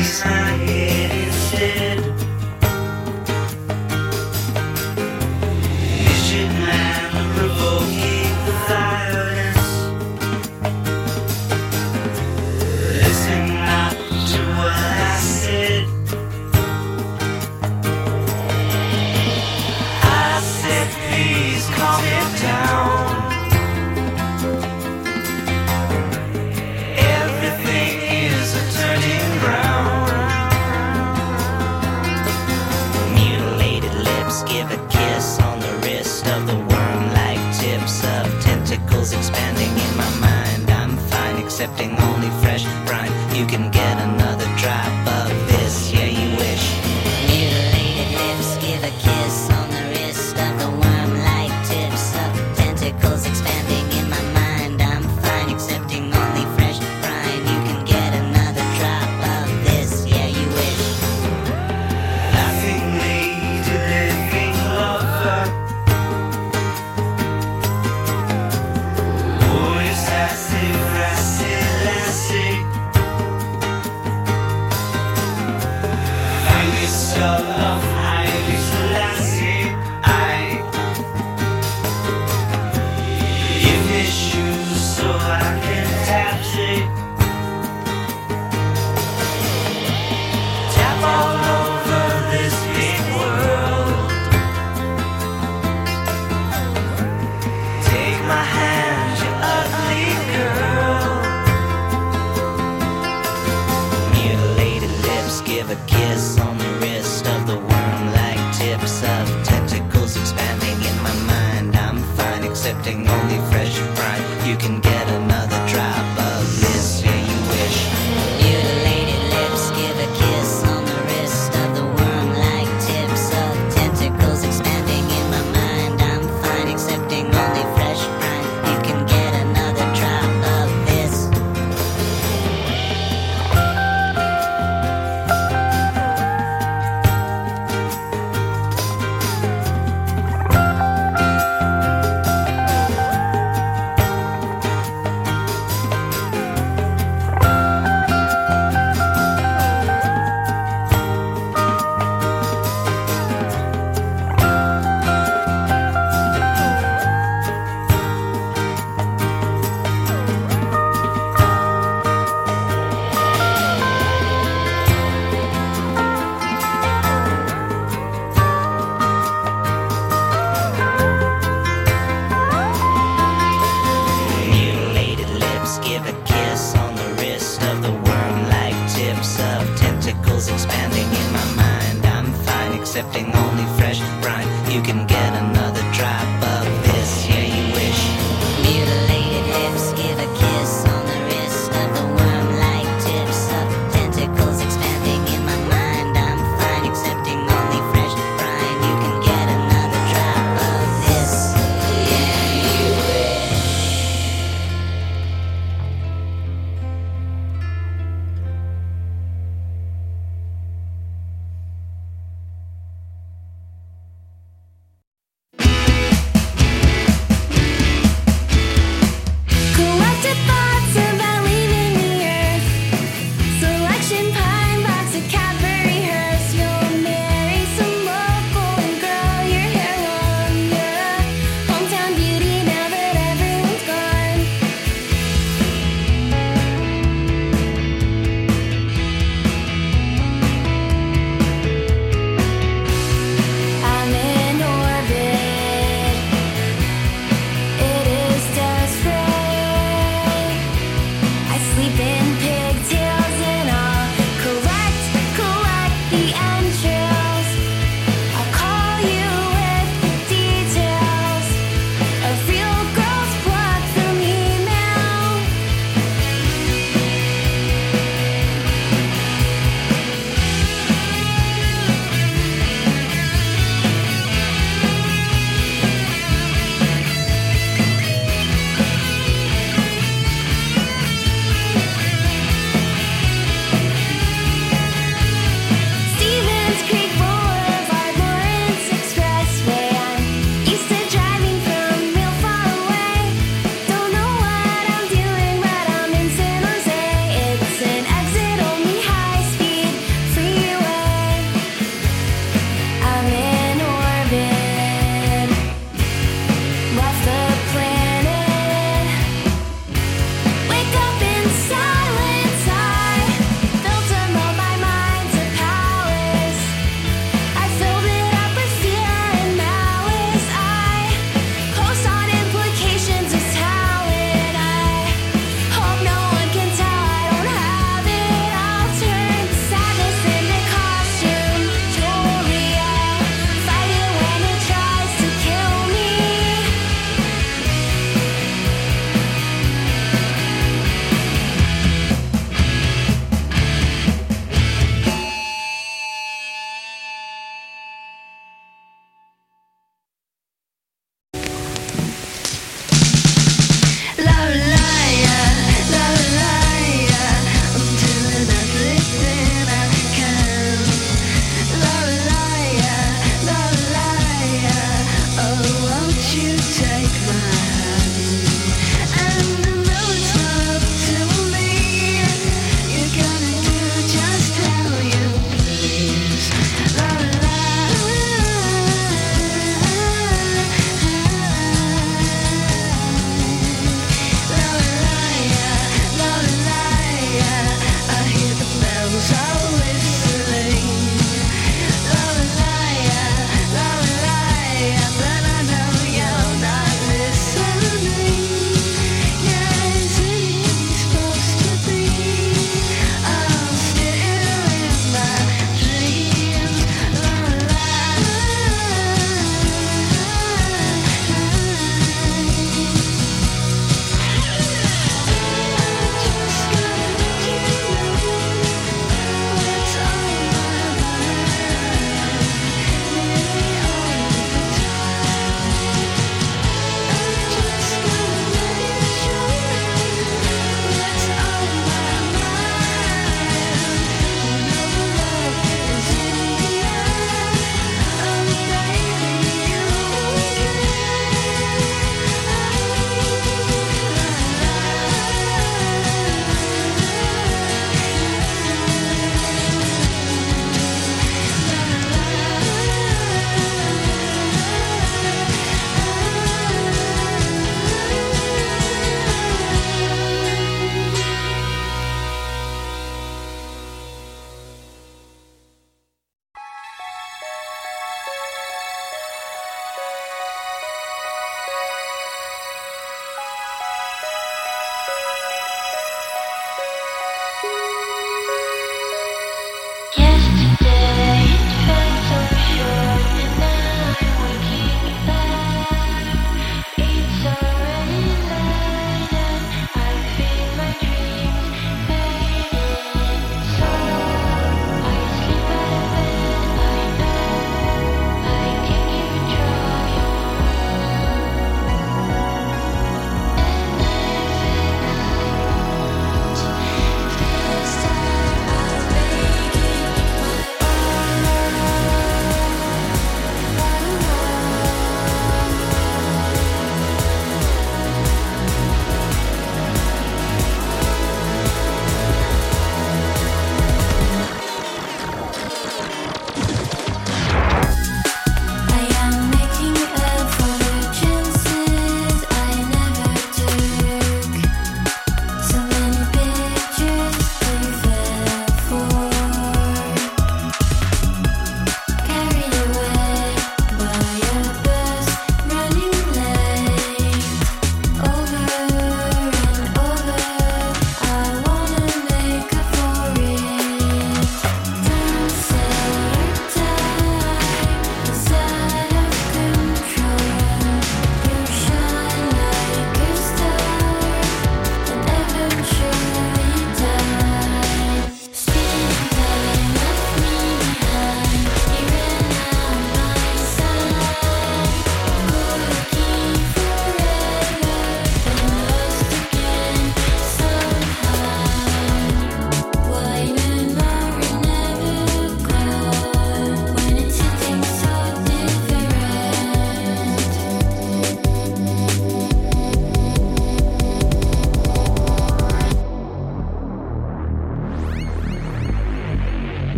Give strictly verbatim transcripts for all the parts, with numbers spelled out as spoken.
ease my head instead. Mission man provoking violence. Listen not to what I said. I said please calm it down. Everything is a turning round. Mutilated lips give a kiss on the wrist of the worm, like tips of tentacles expanding in my mind. I'm fine accepting only fresh brine. You can get another drop of this, yeah you wish. Mutilated lips give a kiss on the wrist of the worm, like tips of tentacles expanding in my mind. I'm fine accepting only fresh brine. You can get another drop of this, yeah you wish. Laughing lady, living lover. Boy, sassy, brassy, lassie. Finest of love, Haile Selassie. I give me shoes so I can taxi. Tap all over this big world. Take my hand, you ugly girl. Mutilated lips give a kiss on the wrist of the worm, like tips of tentacles expanding in my mind. I'm fine accepting only fresh brine. You can get another drop of this, yeah you wish. Mutilated lips give a kiss on the wrist of the worm, like tips of tentacles expanding in my mind. I'm fine accepting only fresh brine. You can get another drop of this. Mutilated lips give a kiss on the wrist of the worm, like tips of tentacles expanding in my mind. I'm fine accepting only fresh brine. You can get another drop of this, yeah you wish. Mutilated lips give a kiss on the wrist of the worm, like tips of tentacles expanding in my mind. I'm fine accepting only fresh brine. You can get another drop of this, yeah you wish.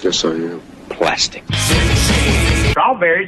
Yes, I am. Plastic. Strawberries.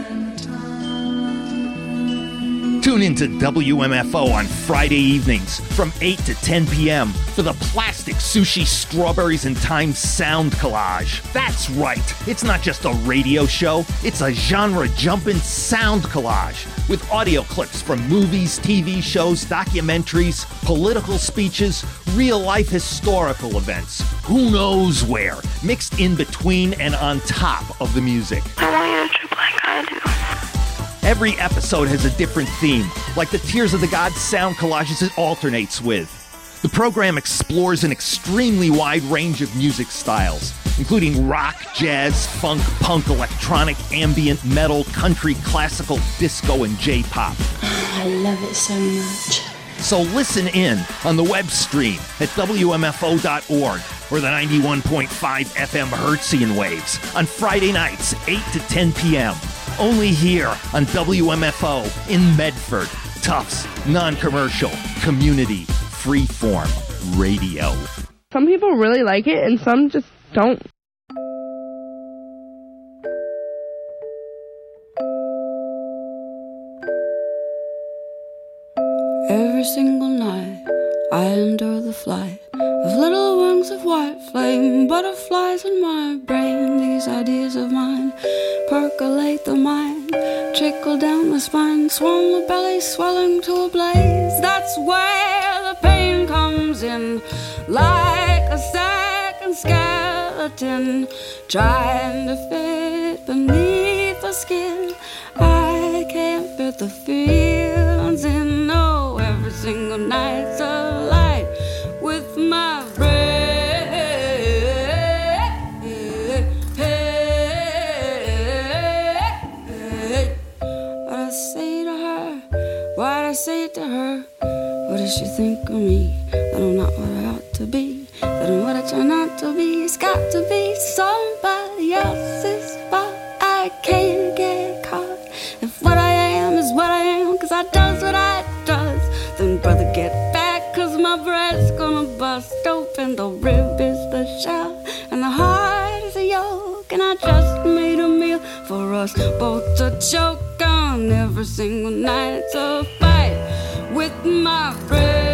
Tune in to W M F O on Friday evenings from eight to ten p.m. for the Plastic Sushi Strawberries and Thyme Sound Collage. That's right, it's not just a radio show, it's a genre-jumping sound collage with audio clips from movies, T V shows, documentaries, political speeches, real-life historical events, who knows where, mixed in between and on top of the music. I want you to trip like I do. Every episode has a different theme, like the Tears of the Gods sound collages it alternates with. The program explores an extremely wide range of music styles, including rock, jazz, funk, punk, electronic, ambient, metal, country, classical, disco, and J-pop. I love it so much. So listen in on the web stream at W M F O dot org or the ninety-one point five F M Hertzian waves on Friday nights, eight to ten p.m. Only here on W M F O in Medford. Tufts, non-commercial, community, freeform radio. Some people really like it and some just don't. Every single night I endure the flight of little wings of white flame, butterflies in my brain. These ideas of mine percolate the mind, trickle down the spine, swell the belly, swelling to a blaze. That's where the pain comes in, like a second skeleton trying to fit beneath the skin. I can't fit the feelings in. No, every single night's a light with my brain. What I say to her, what I say to her. What does she think of me? That I'm not what I ought to be, that I'm what I try not to be. It's got to be somebody else's fault. I can't get caught. If what I am is what I am, cause I does what I does, then brother get back, cause my breast's gonna bust open. The rib is the shell and the heart is a yolk, and I just made a meal for us both to choke on. Every single night's a fight with my breath.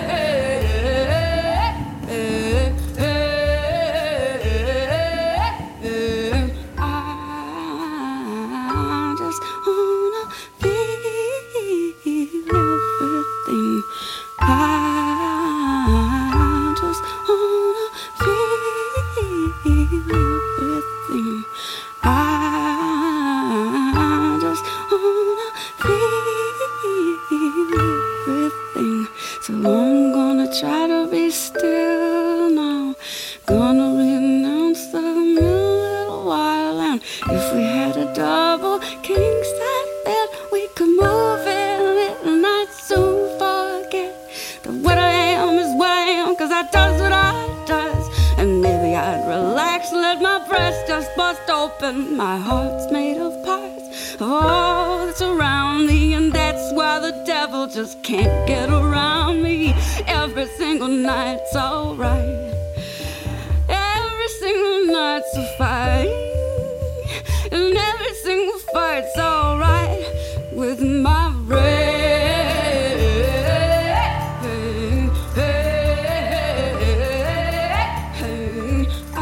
Try to be still now. Gonna renounce the little while. And if we had a double king size bed, we could move in it, and I'd soon forget that what I am is what I am, cause I does what I does. And maybe I'd relax, let my breast just bust open. My heart's made of parts of all that's around me, and that's why the devil just can't get around me. Every single night's alright. Every single night's a fight, and every single fight's alright with my brain. I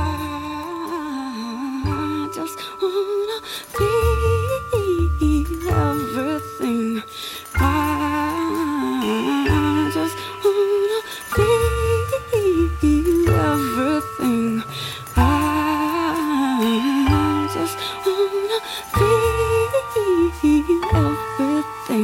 just wanna feel everything. I just wanna feel everything. I just wanna feel everything.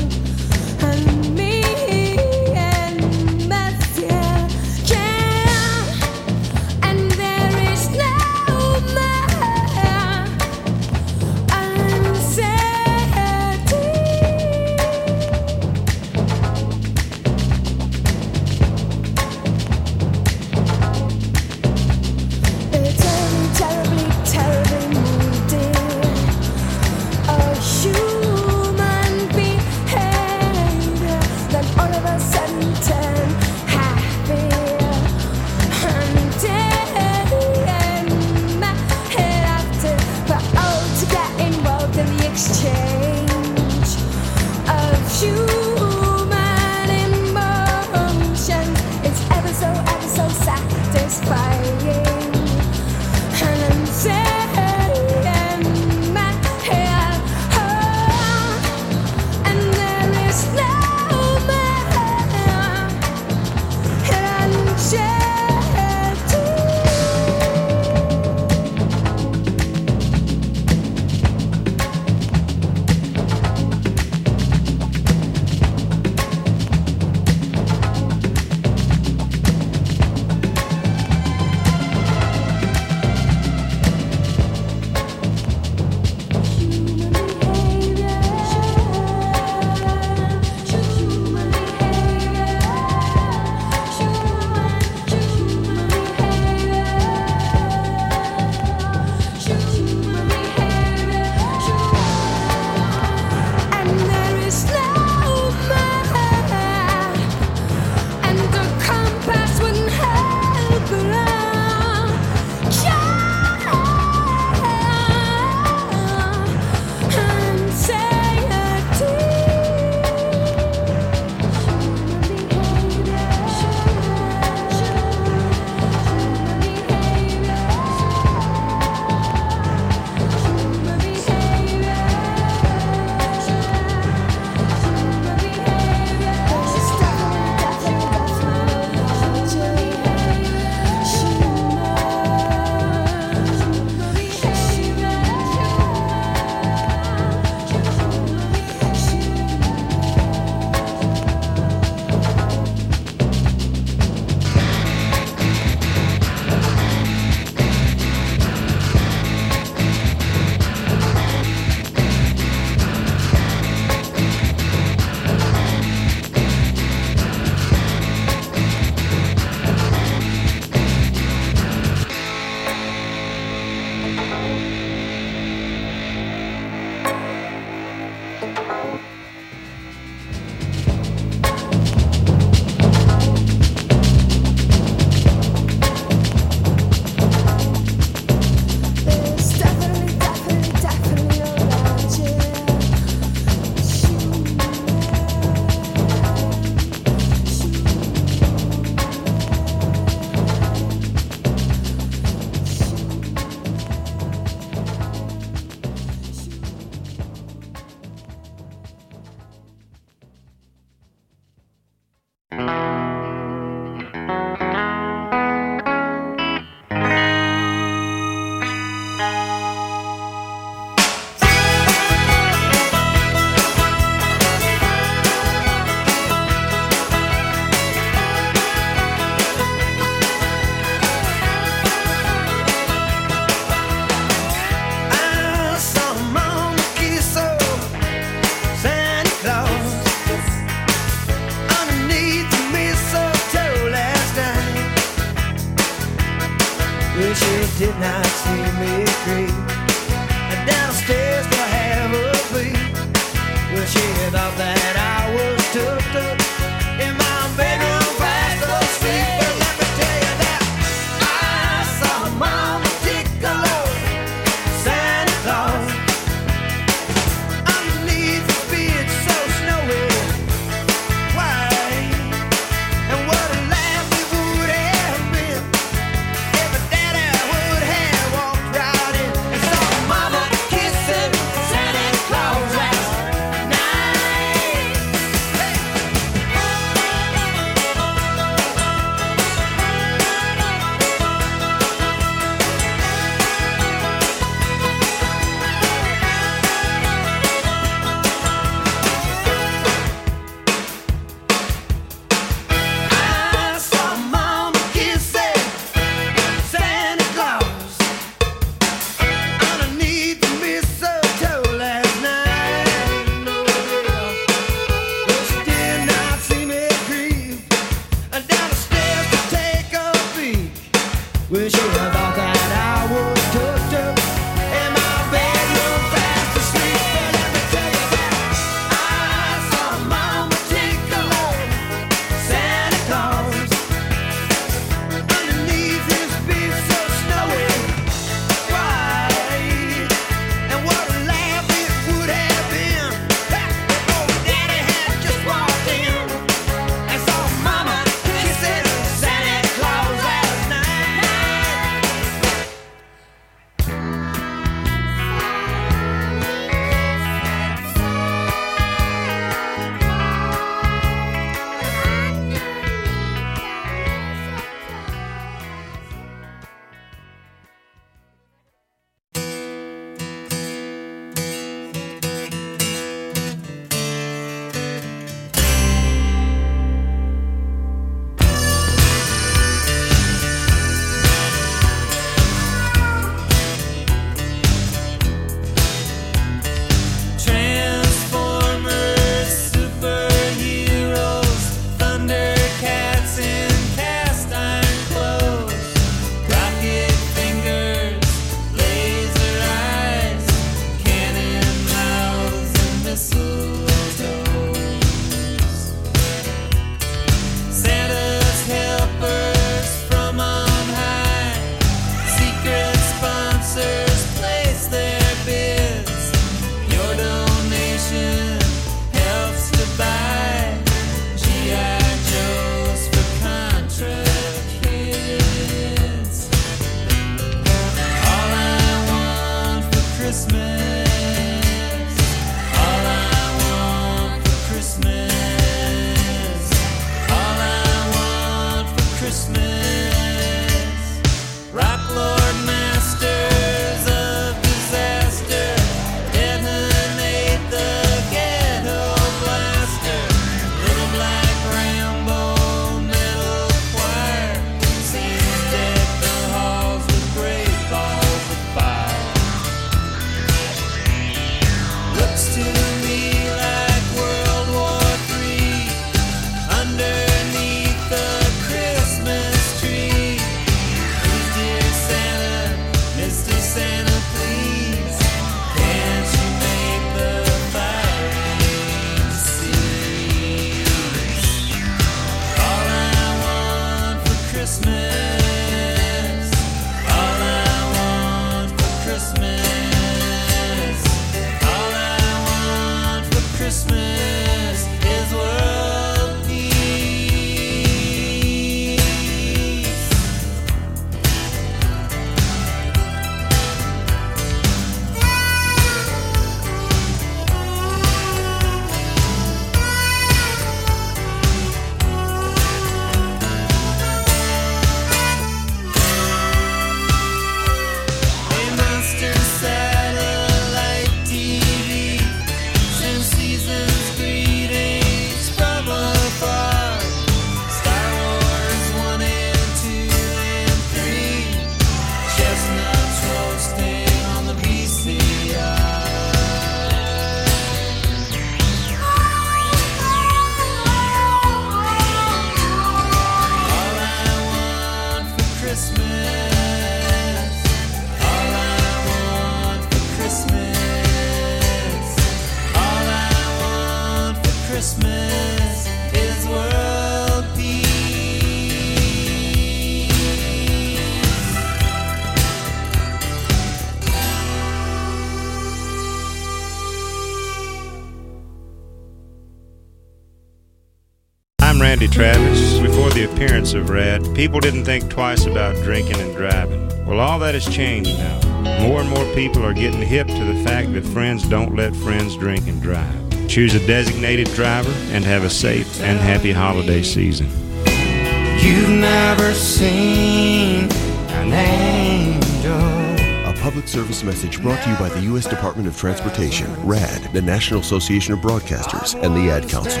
Randy Travis. Before the appearance of Rad, people didn't think twice about drinking and driving. Well, all that has changed now. More and more people are getting hip to the fact that friends don't let friends drink and drive. Choose a designated driver and have a safe and happy holiday season. You've never seen an angel. A public service message brought to you by the U S Department of Transportation, RAD, the National Association of Broadcasters, and the Ad Council.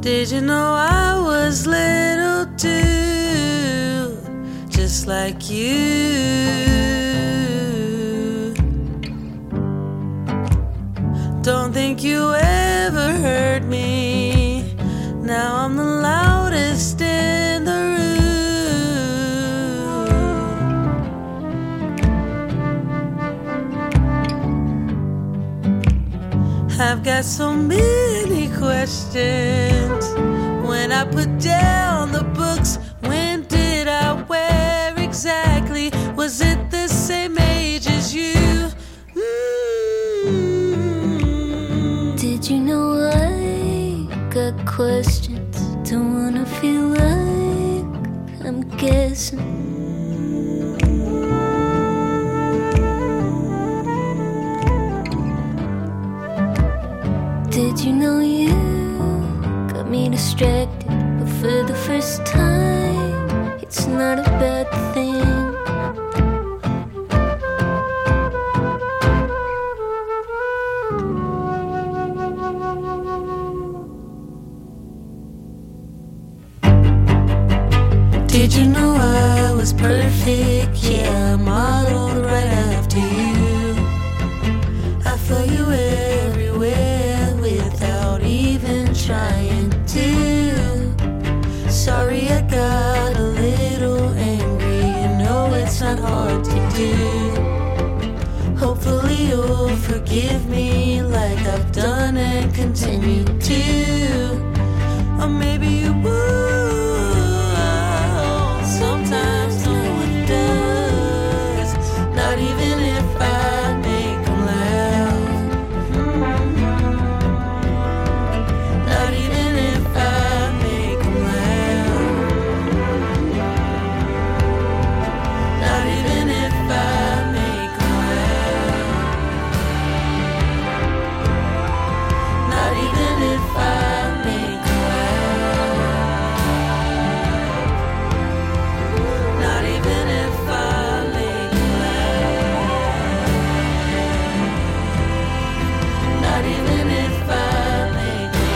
Did you know I was little too, just like you? Don't think you ever heard me. Now I'm the loudest in the room. I've got so many questions. When I put down the books, when did I wear exactly? Was it the same age as you? Mm. Did you know I got questions? Don't wanna feel like I'm guessing. Did you know you got me distracted? But for the first time, it's not a bad thing. Did you know I was perfect? Yeah, I modeled right after you. I felt you everywhere without even trying to. Sorry I got a little angry. You know it's not hard to do. Hopefully you'll forgive me like I've done and continue to. Or maybe you would. Sometimes no one does, not even if I make them laugh. Not even if I make them laugh. Not even if I make them laugh. Not even if I make them laugh. Not even if I make them laugh. Not even if I make them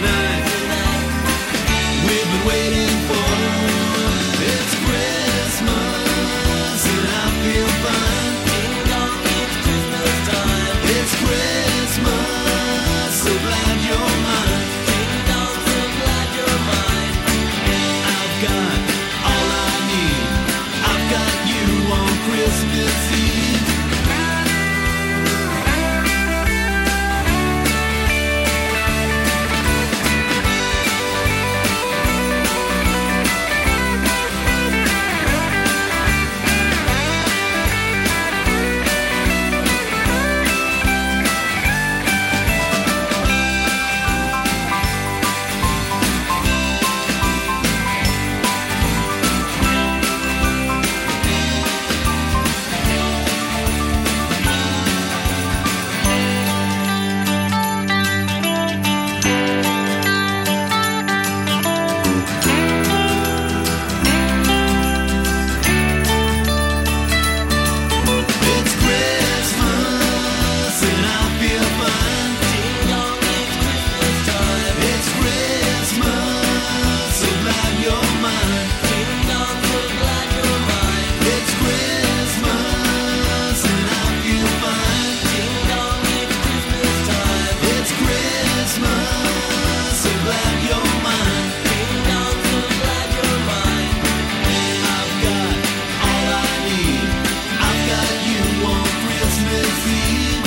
tonight. We've been waiting for. It's Christmas and I feel fine. Ding dong, it's Christmas time. It's Christmas, so glad you're mine. Ding dong, so glad you're mine. I've got all I need. I've got you on Christmas Eve. It's Christmas and I feel fine. Ding dong, it's Christmas time. It's Christmas, so glad you're mine. Ding dong, so glad you're mine. It's Christmas and I feel fine. Ding dong, it's Christmas time. It's Christmas, so glad you're mine. Ding dong, so glad you're mine. I've got all I need. I've got you on Christmas Eve.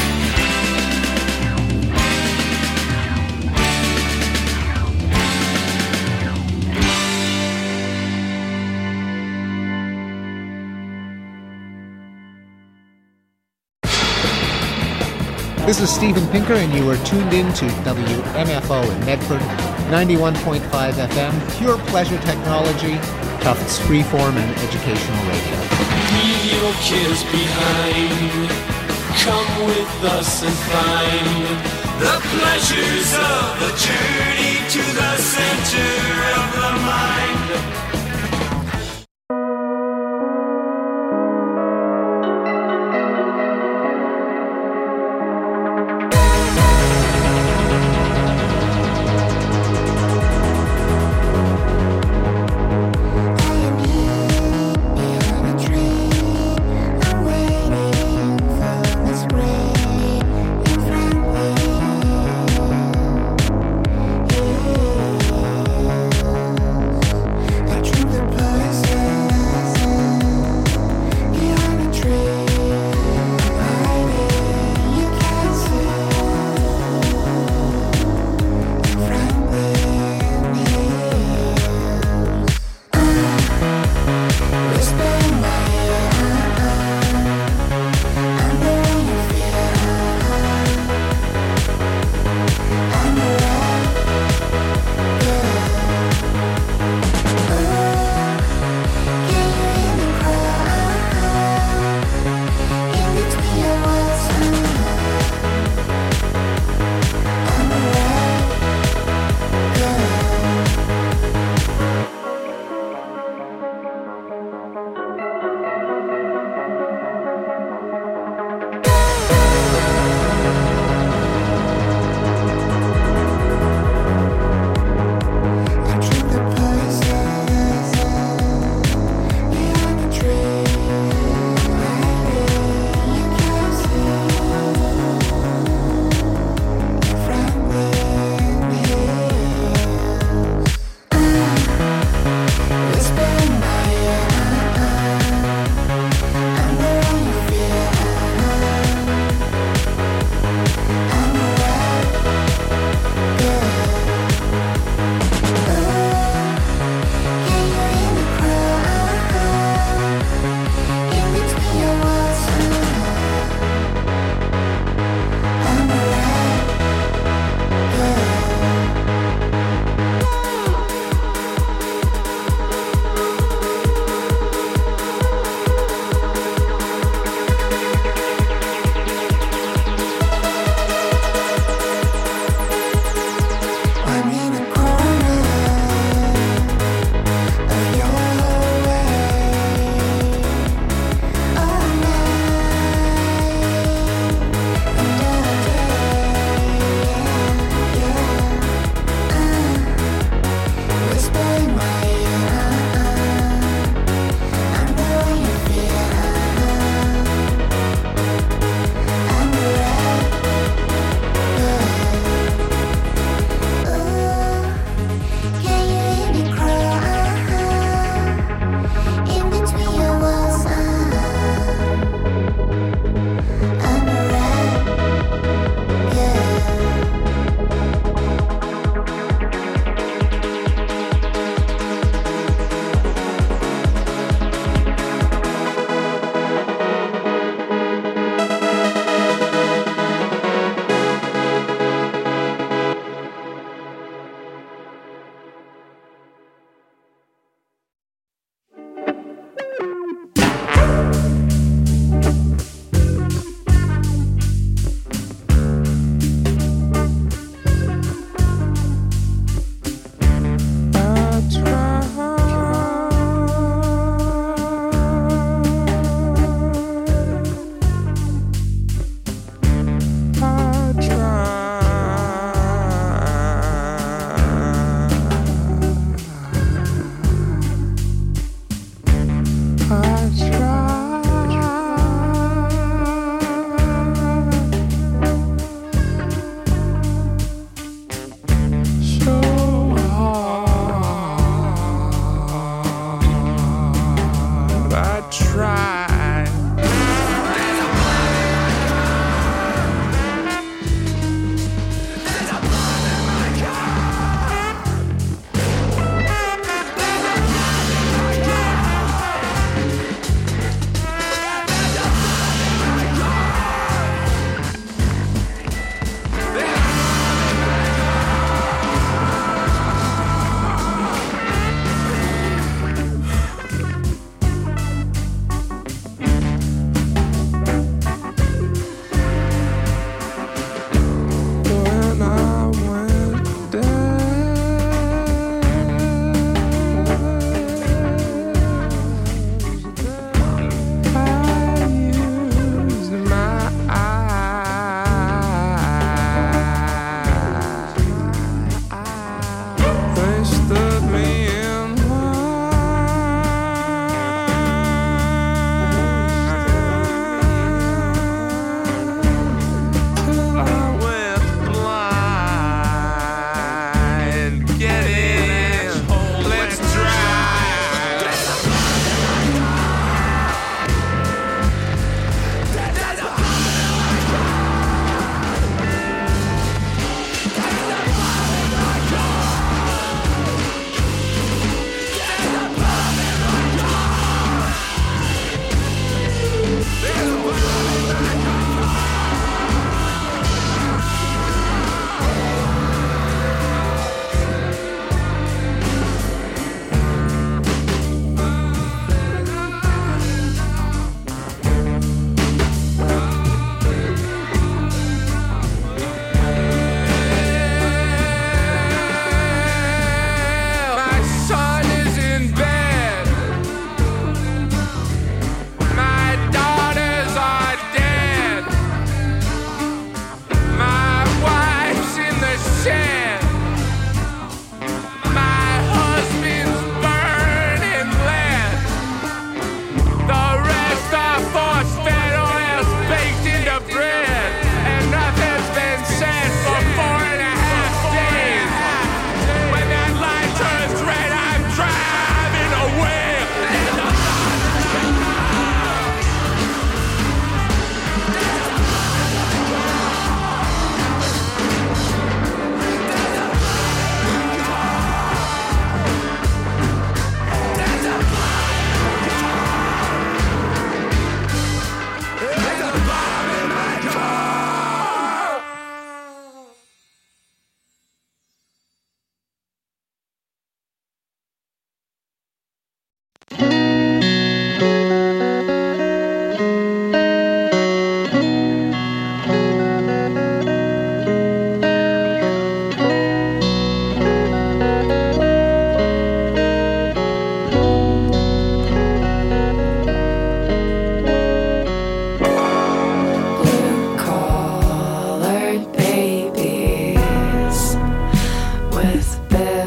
This is Steven Pinker, and you are tuned in to W M F O in Medford, ninety-one point five F M, pure pleasure technology, Tufts freeform and educational radio. Leave your kids behind. Come with us and find the pleasures of the journey to the center of the mind. Yeah.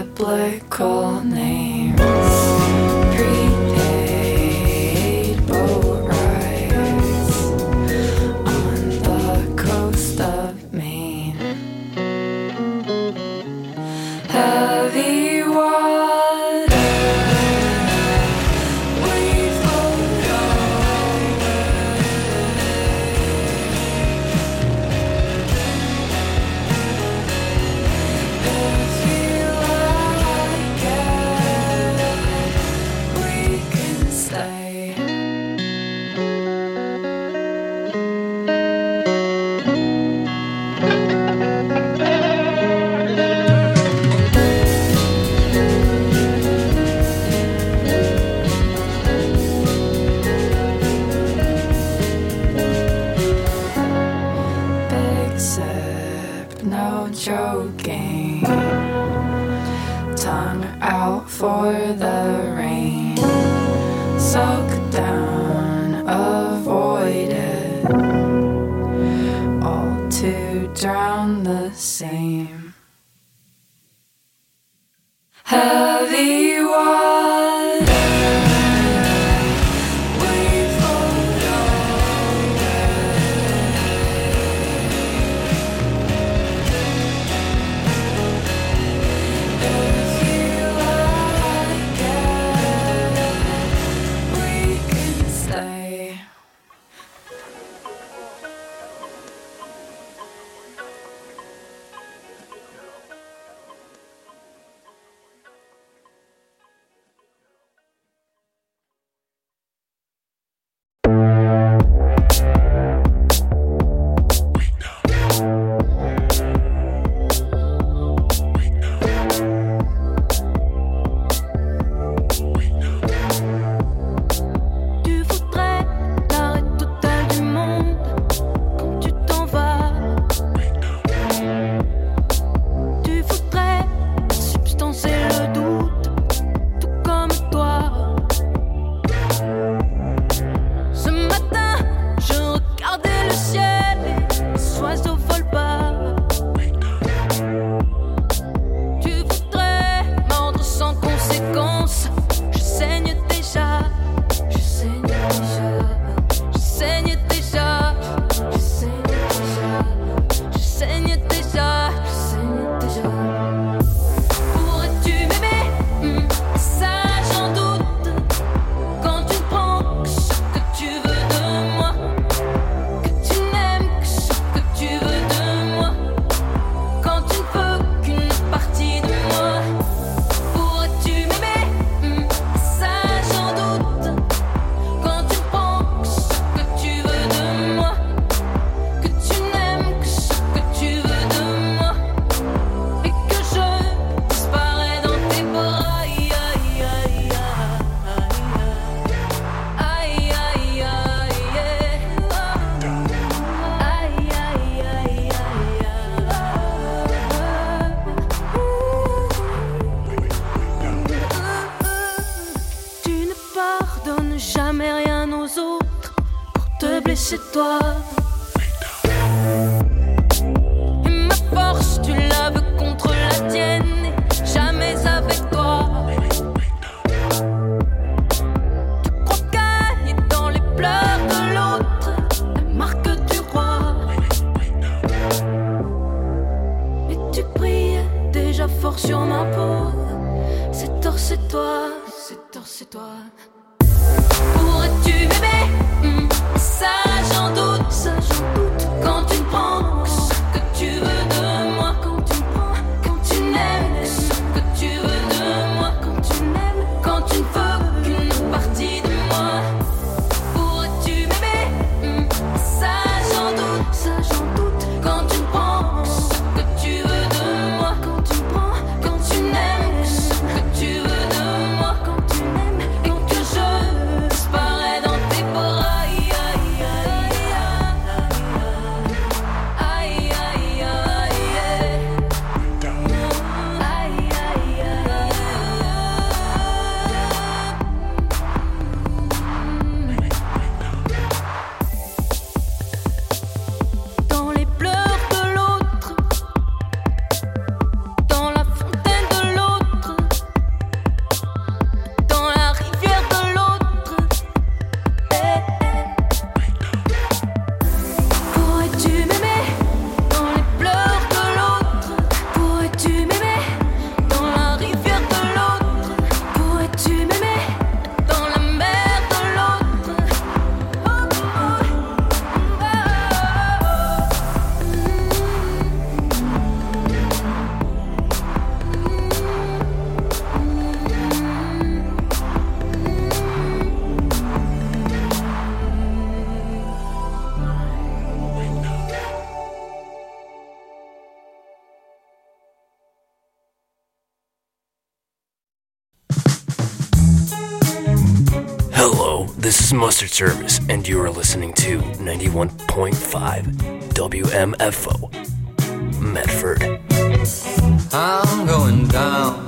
biblical names. Prepaid boat rides on the coast of Maine. Heavy water, we float over. If you like it, we can stay. Big sip, no joking. Tongue out for the rain. Soak down, avoid it. All to drown the same. Heavy water, we float over. If you like it, we can stay. Tu voudrais l'arrêt total du monde quand tu t'en vas. Tu voudrais substancer le doute, tout comme toi. Ce matin, je regardais le ciel et les oiseaux volent bas. Tu voudrais mordre sans conséquence. Je saigne déjà. Je saigne déjà, je saigne déjà, je saigne déjà, je saigne déjà, je saigne déjà. Pourrais-tu m'aimer? Hmm, ça j'en doute. Quand tu prends que ce que tu veux de moi, que tu n'aimes que ce que tu veux de moi, quand tu ne veux qu'une partie de moi. Pourrais-tu m'aimer? Hmm, ça j'en doute. Quand tu prends que ce que tu veux de moi, que tu n'aimes que ce que tu veux de moi, et que je disparais dans tes bras. Aïe aïe aïe aïe aïe aïe aïe aïe aïe aïe. Tu ne pardonnes jamais rien aux autres pour te blesser toi. Et ma force, tu la veux contre la tienne, et jamais avec toi. Tu crois gagner dans les pleurs de l'autre, la marque du roi. Et tu brilles déjà fort sur ma peau. C'est tort, c'est toi, c'est tort, c'est toi. Pourrais-tu m'aimer? Hmm, ça j'en doute, ça j'en doute. Quand tu ne prends que ce que tu veux de moi, quand tu me prends, quand tu n'aimes que ce que tu veux de moi, quand tu n'aimes, quand tu ne veux qu'une partie de moi. Pourrais-tu m'aimer? Hmm, ça j'en doute, ça j'en doute. Quand tu ne prends que ce que tu veux de moi, quand tu me prends, quand tu n'aimes que ce que tu veux de moi, quand tu n'aimes, et que je disparais dans tes bras. Aïe, aïe, aïe, aïe, aïe. this is Mustard Service, and you are listening to ninety-one point five W M F O, Medford. I'm going down